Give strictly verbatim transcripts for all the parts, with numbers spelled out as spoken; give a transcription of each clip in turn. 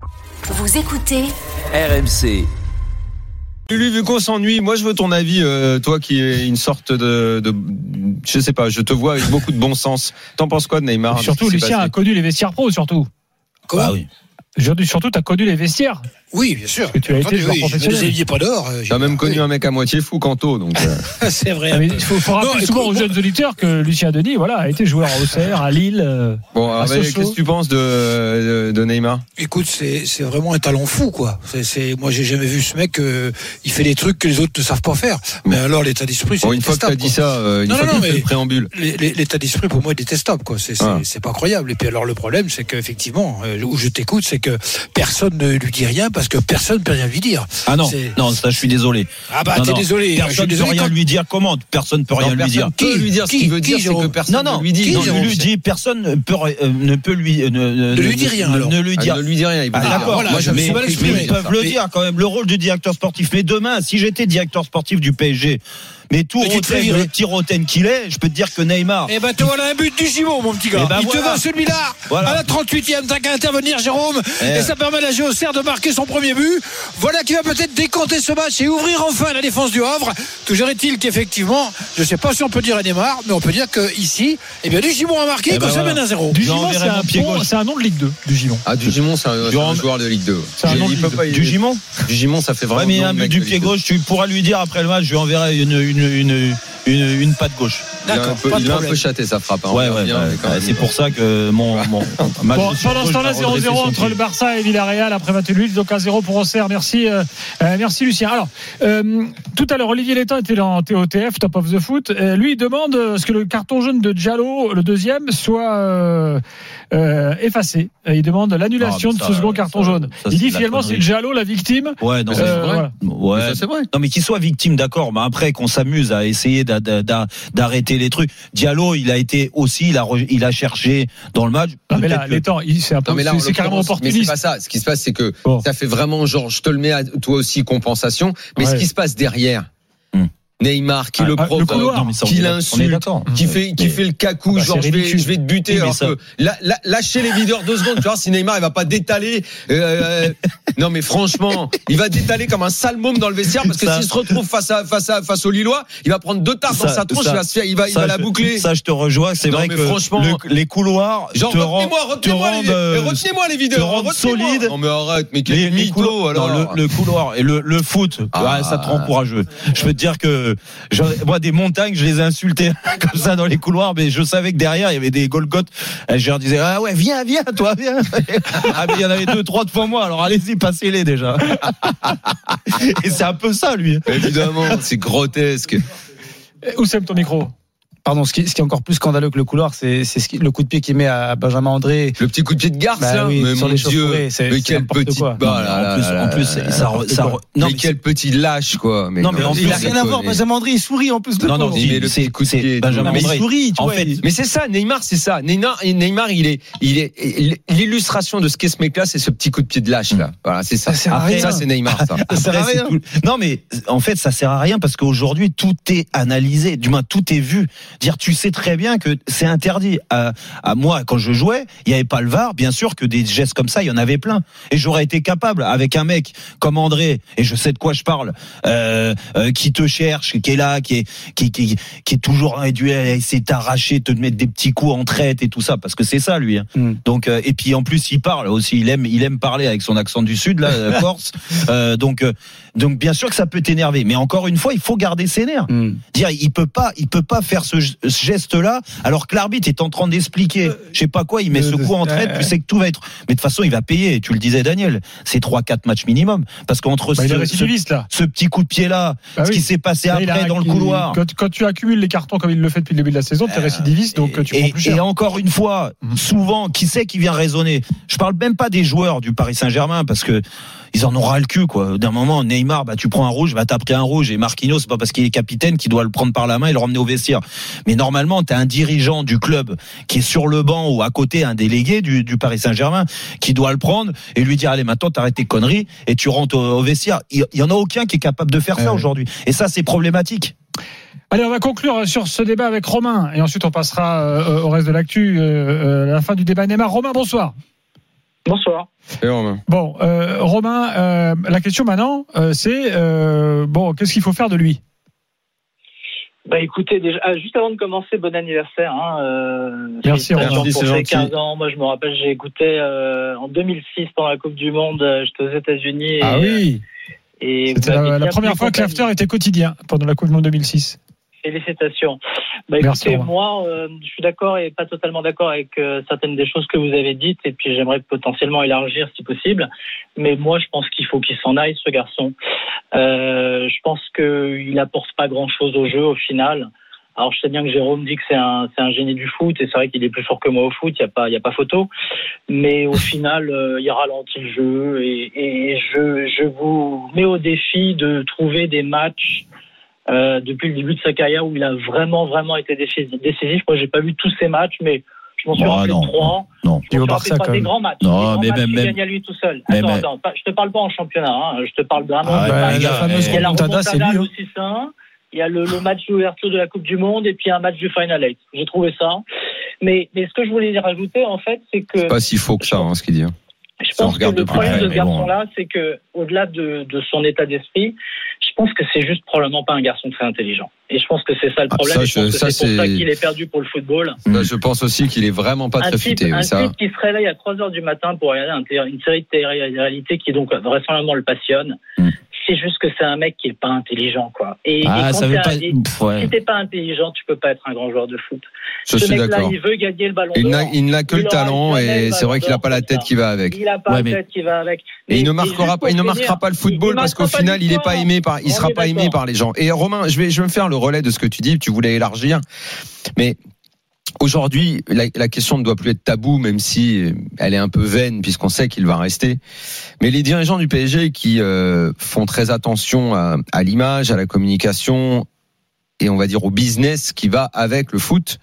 Vous écoutez R M C. Lulu, vu qu'on s'ennuie, moi je veux ton avis, euh, toi qui es une sorte de, de, je sais pas, je te vois avec beaucoup de bon sens. T'en penses quoi de Neymar? Surtout, Lucien a connu les vestiaires pro, surtout. Comment? Ah oui. Surtout, tu as connu les vestiaires. Oui, bien sûr. Parce que tu as été joueur oui, professionnel. Vous n'aviez pas d'or. Euh, T'as même connu un mec à moitié fou, Kanto, donc. Euh... c'est vrai. Ah, il faut, faut rappeler non, souvent écoute, aux jeunes auditeurs que Lucien Denis, voilà, a été joueur à Auxerre, à Lille. Euh, bon, alors, mais, qu'est-ce que tu penses de, de, de Neymar? Écoute, c'est, c'est vraiment un talent fou, quoi. C'est, c'est, moi, j'ai jamais vu ce mec. Euh, il fait des trucs que les autres ne savent pas faire. Mais bon. Alors, l'état d'esprit, c'est bon, une fois que t'as dit ça, euh, une non, fois non, que non, tu fais le préambule. L'état d'esprit, pour moi, est détestable, quoi. C'est, c'est, ah. c'est pas croyable. Et puis, alors, le problème, c'est qu'effectivement, où je t'écoute, c'est que personne ne lui dit rien parce que personne ne peut rien lui dire. Ah non, c'est... non, ça je suis désolé. Ah bah non, t'es non. désolé. Personne ne peut rien quand... lui dire. Comment? Personne ne peut rien non, lui dire. Qui peut lui dire ce qu'il veut dire, c'est que personne non, non, ne lui dit. Non, ne lui dit, personne ne peut, euh, ne peut lui, euh, ne, ne lui dit rien. Ne, ne lui dire. Ah, ne lui dit rien. Il peut ah, dire. D'accord. Voilà, moi, je me suis mal exprimé. Ils peuvent le dire quand même. Le rôle du directeur sportif. Mais demain, si j'étais directeur sportif du P S G. Mais tout Roten, le petit Roten qu'il est, je peux te dire que Neymar. Eh ben, te voilà un but du Gimon, mon petit gars. Ben il voilà. te va celui-là. Voilà. À la trente-huitième, t'as qu'à intervenir, Jérôme. Eh. Et ça permet à la G O C R de marquer son premier but. Voilà qui va peut-être décanter ce match et ouvrir enfin la défense du Havre. Toujours est-il qu'effectivement, je sais pas si on peut dire à Neymar, mais on peut dire qu'ici, eh bien, du Gimon a marqué, eh ben, ça mène à zéro. Du Gimon, c'est un, bon, c'est un nom de Ligue deux, du Gimon. Ah, du Gimon, c'est un, c'est un joueur de Ligue deux. C'est un nom de Ligue deux. Du Gimon? Du Gimon, ça fait vraiment. Ouais, mais un but du pied gauche, tu pourras lui dire après le match, je lui enverrai une, une, une, une, une patte gauche. D'accord. Il a un peu, il a un peu châté sa frappe. Hein, ouais, ouais, bien, ouais, ouais c'est pour ça que mon, mon match bon, pendant ce temps-là, zéro zéro entre le Barça et Villarreal après vingt-huit minutes, donc un zéro pour Auxerre. Merci, euh, merci Lucien. Alors, euh, tout à l'heure, Olivier Létang était dans T O T F, Top of the Foot. Euh, lui, il demande ce que le carton jaune de Diallo, le deuxième, soit euh, euh, effacé. Il demande l'annulation ah, ça, de ce second carton ça, jaune. Ça, il dit finalement c'est Diallo la victime. Ouais, non, euh, c'est vrai. Ouais. Ça, c'est vrai. Non, mais qu'il soit victime, d'accord. Mais après qu'on s'amuse à essayer d'a, d'a, d'a, d'arrêter les trucs. Diallo, il a été aussi, il a, il a cherché dans le match. Non, mais là, que... Létang, c'est un peu, non, mais là, c'est, c'est carrément opportuniste. Mais c'est pas ça. Ce qui se passe, c'est que bon. ça fait vraiment genre, je te le mets à toi aussi compensation. Mais ouais. ce qui se passe derrière. Hmm. Neymar qui ah, le provoque, le qui l'insulte, qui fait qui fait le cacou, bah, genre je vais je vais te buter. Oui, alors que la, la, lâchez les videurs deux secondes, tu vois si Neymar il va pas détaler. Euh, non mais franchement, il va détaler comme un sale môme dans le vestiaire parce que ça, s'il se retrouve face à face à face aux Lillois, il va prendre deux tartes ça, dans sa tronche, ça, il va se faire, il va il va la boucler. Ça je te rejoins, c'est non, vrai que franchement le, les couloirs, genre te retenez-moi, retenez-moi les, euh, retenez-moi les videurs, solide. Non mais arrête, mais quel mytho alors. Le couloir et le foot, ça te rend courageux. Je peux te dire que moi des montagnes je les ai insultés comme ça dans les couloirs mais je savais que derrière il y avait des Golgoth et je leur disais ah ouais viens viens toi viens ah mais il y en avait deux trois devant moi alors allez-y passez-les déjà et c'est un peu ça lui évidemment c'est grotesque. Où c'est ton micro? Pardon, ce qui, ce qui est encore plus scandaleux que le couloir, c'est, c'est ce qui, le coup de pied qu'il met à Benjamin André. Le petit coup de pied de garce, bah, là. Oui, mais sur mon les Dieu, c'est, mais c'est quel petit, quoi. Bah, là, en plus, en plus, ça, ça, ça non, mais quel petit lâche, quoi. Mais non, mais non, il a rien à voir. Benjamin André, il sourit en plus de non, non, il met le petit coup de pied. Benjamin André, il sourit, tu vois. Mais c'est ça, Neymar, c'est ça. Neymar, Neymar, il est, il est, l'illustration de ce qu'est ce mec-là, c'est ce petit coup de pied de lâche, là. Voilà, c'est ça. Ça, c'est Neymar, ça. Ça sert à rien. Non, mais, en fait, ça sert à rien parce qu'aujourd'hui, tout est analysé. Du moins, tout est vu. Dire, tu sais très bien que c'est interdit. À, à moi, quand je jouais, il n'y avait pas le V A R. Bien sûr que des gestes comme ça, il y en avait plein. Et j'aurais été capable, avec un mec comme André, et je sais de quoi je parle, euh, euh, qui te cherche, qui est là, qui est, qui, qui, qui est toujours dans les duels, essayer de t'arracher, te mettre des petits coups en traite et tout ça, parce que c'est ça, lui. Hein. Mm. Donc, euh, et puis en plus, il parle aussi. Il aime, il aime parler avec son accent du Sud, là, Corse. Euh, donc, euh, donc, bien sûr que ça peut t'énerver. Mais encore une fois, il faut garder ses nerfs. Mm. Dire, il peut pas, il peut pas faire ce, ce geste-là. Alors que l'arbitre est en train d'expliquer, je sais pas quoi, il met ce coup en traite, tu sais que tout va être. Mais de toute façon, il va payer. Tu le disais, Daniel, c'est trois quatre matchs minimum, parce qu'entre bah, ce, ce, là. ce petit coup de pied là, bah, ce oui. qui s'est passé bah, après dans le couloir. Quand, quand tu accumules les cartons comme il le fait depuis le début de la saison, tu es récidiviste, donc et, tu prends plus cher. Et encore une fois, souvent, qui c'est qui vient raisonner? Je parle même pas des joueurs du Paris Saint-Germain, parce que ils en ont ras le cul, quoi. D'un moment, Neymar, bah, tu prends un rouge, bah, t'as pris un rouge, et Marquinhos, c'est pas parce qu'il est capitaine qu'il doit le prendre par la main et le ramener au vestiaire. Mais normalement, t'as un dirigeant du club qui est sur le banc ou à côté, un délégué du, du Paris Saint-Germain, qui doit le prendre et lui dire, allez, maintenant, t'arrêtes tes conneries et tu rentres au, au vestiaire. Il y en a aucun qui est capable de faire ça euh... aujourd'hui. Et ça, c'est problématique. Allez, on va conclure sur ce débat avec Romain et ensuite on passera euh, au reste de l'actu, euh, euh, à la fin du débat Neymar. Romain, bonsoir. Bonsoir. Et Romain. Bon, euh, Romain, euh, la question maintenant, euh, c'est euh, bon, qu'est-ce qu'il faut faire de lui ? Bah écoutez, déjà, juste avant de commencer, bon anniversaire. Hein, euh, Merci, Romain. Pour ces quinze ans, moi je me rappelle, j'ai écouté euh, en deux mille six pendant la Coupe du Monde, j'étais aux États-Unis. Ah et, oui. Et C'était la, la première fois que l'after était quotidien pendant la Coupe du Monde deux mille six. Félicitations. Bah, écoutez, Merci, moi, euh, je suis d'accord et pas totalement d'accord avec euh, certaines des choses que vous avez dites, et puis j'aimerais potentiellement élargir si possible. Mais moi, je pense qu'il faut qu'il s'en aille, ce garçon. Euh, je pense qu'il apporte pas grand-chose au jeu au final. Alors, je sais bien que Jérôme dit que c'est un, c'est un génie du foot, et c'est vrai qu'il est plus fort que moi au foot, il y a pas, il y a pas photo. Mais au final, euh, il ralentit le jeu, et, et je, je vous mets au défi de trouver des matchs. Euh, depuis le début de sa carrière où il a vraiment vraiment été décisif. Moi j'ai pas vu tous ses matchs, mais je m'en suis oh, rappelé non, trois. Non, je m'en suis rappelé pas des grands matchs. Non, des grands mais matchs même, qu'il même... gagne à lui tout seul. Mais attends, mais... attends, je te parle pas en championnat. Hein. Je te parle vraiment. Ah, de ouais, match. la fameuse Il y a la remontada, c'est lui. Remontada, le six un. Il y a le, le match d'ouverture de la Coupe du Monde et puis un match du Final Eight. J'ai trouvé ça. Mais mais ce que je voulais rajouter en fait, c'est que c'est pas si faux que ça, hein, ce qu'il dit. Je pense que le problème de ce garçon-là, c'est que, au-delà de, de son état d'esprit, je pense que c'est juste probablement pas un garçon très intelligent. Et je pense que c'est ça le problème. Ah, ça, je, je pense que ça, c'est pour ça qu'il est perdu pour le football. Bah, je pense aussi qu'il est vraiment pas un très type, futé. Un ça. type qui se réveille à trois heures du matin pour regarder une série de télé-réalité qui donc vraisemblablement le passionne. Mm. C'est juste que c'est un mec qui est pas intelligent, quoi. Et, ah, et quand ça veut pas... et, ouais. si t'es pas intelligent, tu peux pas être un grand joueur de foot. Je Ce suis mec-là, d'accord. il veut gagner le ballon il d'or. N'a, il n'a que il le talent et c'est vrai qu'il a pas la tête qui va avec. Il a pas ouais, la tête qui va avec. Mais, et il ne marquera pas, il ne marquera pas le football parce qu'au final, il est pas aimé par, il sera pas aimé par les gens. Et Romain, je vais, je vais me faire le relais de ce que tu dis. Tu voulais élargir, mais aujourd'hui, la, la question ne doit plus être taboue, même si elle est un peu vaine, puisqu'on sait qu'il va rester. Mais les dirigeants du P S G qui euh, font très attention à, à l'image, à la communication et on va dire au business qui va avec le foot,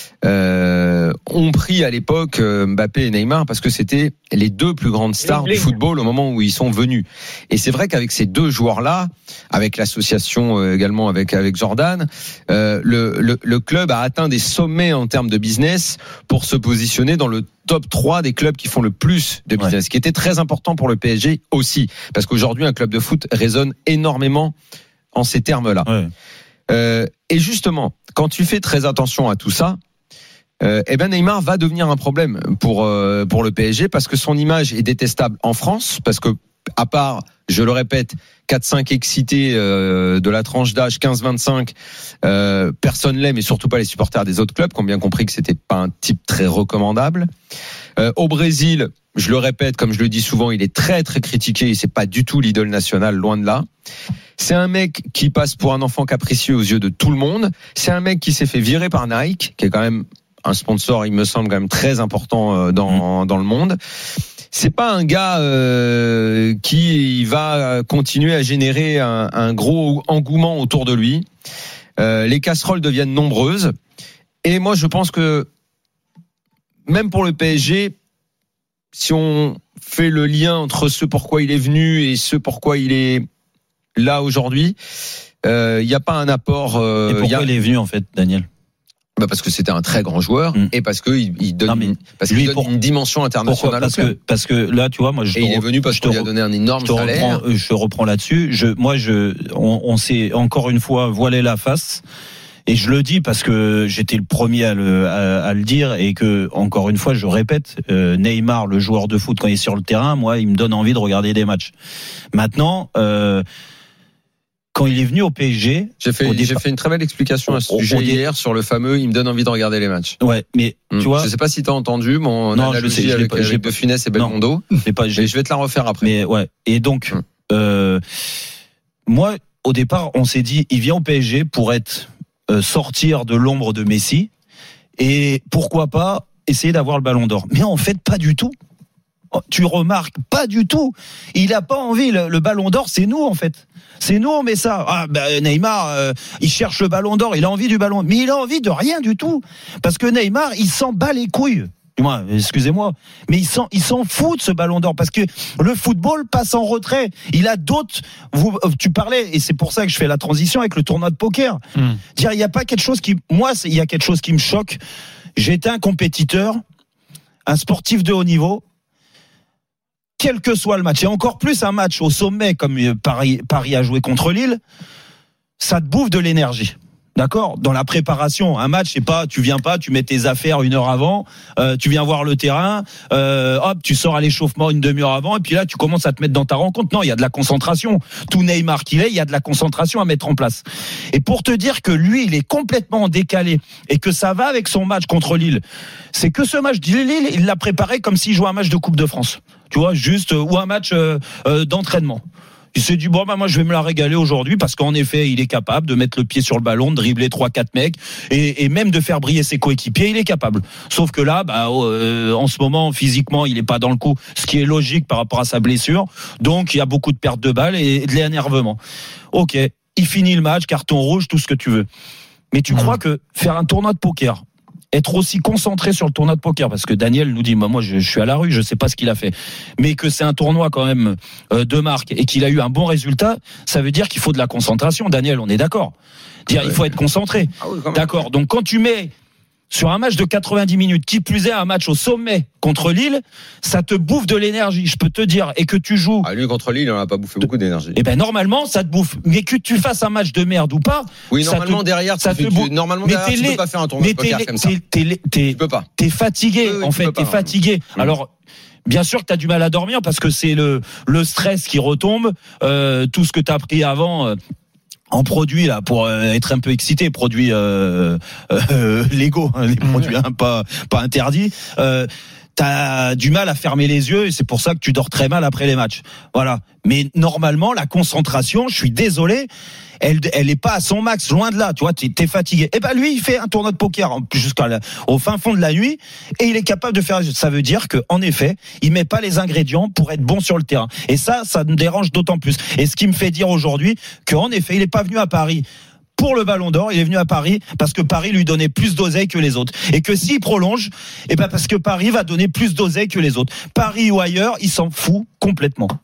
euh, ont pris à l'époque Mbappé et Neymar parce que c'était les deux plus grandes stars du football au moment où ils sont venus. Et c'est vrai qu'avec ces deux joueurs-là, avec l'association euh, également avec avec Jordan, euh, le, le le club a atteint des sommets en termes de business pour se positionner dans le top trois des clubs qui font le plus de business, ouais. Ce qui était très important pour le P S G aussi, parce qu'aujourd'hui un club de foot résonne énormément en ces termes-là. Ouais. Euh, et justement, quand tu fais très attention à tout ça, euh, eh ben Neymar va devenir un problème pour euh, pour le P S G parce que son image est détestable en France, parce que à part, je le répète, quatre cinq excités euh, de la tranche d'âge quinze vingt-cinq, euh, personne l'aime et surtout pas les supporters des autres clubs qui ont bien compris que c'était pas un type très recommandable. Euh, au Brésil, je le répète, comme je le dis souvent, il est très très critiqué et c'est pas du tout l'idole nationale, loin de là. C'est un mec qui passe pour un enfant capricieux aux yeux de tout le monde. C'est un mec qui s'est fait virer par Nike, qui est quand même un sponsor, il me semble, quand même très important dans, dans le monde. C'est pas un gars euh, qui va continuer à générer un, un gros engouement autour de lui. Euh, les casseroles deviennent nombreuses. Et moi, je pense que même pour le P S G, si on fait le lien entre ce pourquoi il est venu et ce pourquoi il est là aujourd'hui, il euh, n'y a pas un apport. Euh, et pourquoi y a... il est venu en fait, Daniel? Bah parce que c'était un très grand joueur mmh. et parce que il, il donne, non, une, parce qu'il donne pour, une dimension internationale. Parce que parce que là, tu vois, moi, je et il est venu parce qu'on lui a donné un énorme je salaire. Reprends, je reprends là-dessus. Je, moi, je, on, on s'est encore une fois voilé la face. Et je le dis parce que j'étais le premier à le, à, à le dire et que, encore une fois, je répète, euh, Neymar, le joueur de foot, quand il est sur le terrain, moi, il me donne envie de regarder des matchs. Maintenant, euh, quand il est venu au P S G, j'ai fait, j'ai fait une très belle explication à ce sujet on, on hier sur le fameux, il me donne envie de regarder les matchs. Ouais, mais hum. tu vois, je sais pas si t'as entendu mon non, analogie je sais, avec, pas, avec De Funès et Belmondo. J'ai pas, j'ai, je vais te la refaire après. Mais ouais, et donc, hum. euh, moi, au départ, on s'est dit, il vient au P S G pour être euh, sortir de l'ombre de Messi et pourquoi pas essayer d'avoir le Ballon d'Or. Mais en fait, pas du tout. Tu remarques, pas du tout. Il a pas envie. Le, le Ballon d'Or, c'est nous en fait. C'est nous, on met ça. Ah, ben Neymar, euh, il cherche le Ballon d'Or. Il a envie du Ballon, mais il a envie de rien du tout. Parce que Neymar, il s'en bat les couilles. Moi, excusez-moi, mais il s'en, il s'en fout de ce Ballon d'Or parce que le football passe en retrait. Il a d'autres. Vous, tu parlais, et c'est pour ça que je fais la transition avec le tournoi de poker. Mmh. Dire, il y a pas quelque chose qui, moi, il y a quelque chose qui me choque. J'étais un compétiteur, un sportif de haut niveau. quel que soit le match, et encore plus un match au sommet comme Paris, Paris a joué contre Lille, ça te bouffe de l'énergie. D'accord ? Dans la préparation, un match, c'est pas, tu viens pas, tu mets tes affaires une heure avant, euh, tu viens voir le terrain, euh, hop, tu sors à l'échauffement une demi-heure avant, et puis là, tu commences à te mettre dans ta rencontre. Non, il y a de la concentration. Tout Neymar qu'il est, il y a de la concentration à mettre en place. Et pour te dire que lui, il est complètement décalé et que ça va avec son match contre Lille, c'est que ce match de Lille, il l'a préparé comme s'il jouait un match de Coupe de France. Tu vois, juste, ou un match euh, euh, d'entraînement. Il s'est dit, bon, bah, moi, je vais me la régaler aujourd'hui parce qu'en effet, il est capable de mettre le pied sur le ballon, de dribbler trois quatre mecs et, et même de faire briller ses coéquipiers, il est capable. Sauf que là, bah, euh, en ce moment, physiquement, il est pas dans le coup, ce qui est logique par rapport à sa blessure. Donc, il y a beaucoup de pertes de balles et de l'énervement. Ok, il finit le match, carton rouge, tout ce que tu veux. Mais tu mmh. crois que faire un tournoi de poker, être aussi concentré sur le tournoi de poker, parce que Daniel nous dit, moi, moi je, je suis à la rue, je sais pas ce qu'il a fait, mais que c'est un tournoi quand même euh, de marque et qu'il a eu un bon résultat, ça veut dire qu'il faut de la concentration. Daniel, on est d'accord. Dire, ouais. Il faut être concentré. Ah oui, d'accord. Donc quand tu mets sur un match de quatre-vingt-dix minutes, qui plus est un match au sommet contre Lille, ça te bouffe de l'énergie, je peux te dire, et que tu joues. Ah, lui contre Lille, il en a pas bouffé beaucoup d'énergie. Eh ben normalement, ça te bouffe. Mais que tu fasses un match de merde ou pas. Oui, normalement te, derrière, ça te bouffe. Normalement mais derrière, tu peux pas faire un tournoi de poker comme ça. T'es, t'es, t'es, tu peux pas. T'es fatigué, oui, oui, en fait, t'es pas, fatigué. Hein. Alors. Bien sûr que tu as du mal à dormir parce que c'est le le stress qui retombe, euh, tout ce que tu as pris avant. Euh, en produits là pour euh, être un peu excité, produits euh, euh, légaux, hein, les produits hein, pas pas interdits. Euh, T'as du mal à fermer les yeux et c'est pour ça que tu dors très mal après les matchs. Voilà. Mais normalement, la concentration, je suis désolé, elle, elle est pas à son max, loin de là. Tu vois, t'es, t'es fatigué. Et ben lui, il fait un tournoi de poker jusqu'à la, au fin fond de la nuit et il est capable de faire. Ça veut dire que, en effet, il met pas les ingrédients pour être bon sur le terrain. Et ça, ça me dérange d'autant plus. Et ce qui me fait dire aujourd'hui qu'en effet, il est pas venu à Paris pour le Ballon d'Or, il est venu à Paris parce que Paris lui donnait plus d'oseille que les autres. Et que s'il prolonge, eh ben parce que Paris va donner plus d'oseille que les autres. Paris ou ailleurs, il s'en fout complètement.